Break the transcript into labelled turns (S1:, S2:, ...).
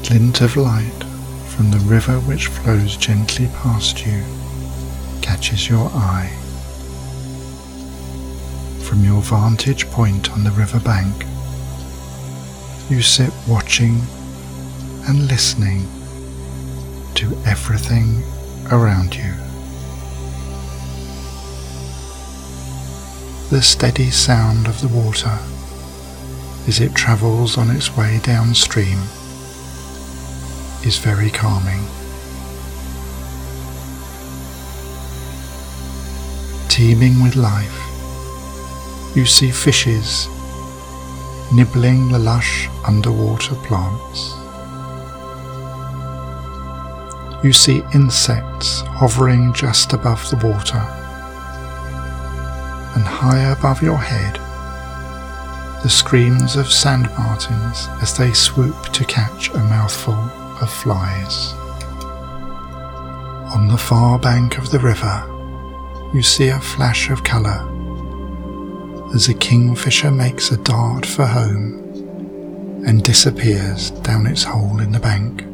S1: glint of light from the river which flows gently past you catches your eye. From your vantage point on the river bank, you sit watching and listening to everything around you. The steady sound of the water as it travels on its way downstream is very calming. Teeming with life, you see fishes nibbling the lush underwater plants. You see insects hovering just above the water, and high above your head, the screams of sand martins as they swoop to catch a mouthful of flies. On the far bank of the river, you see a flash of colour as a kingfisher makes a dart for home and disappears down its hole in the bank.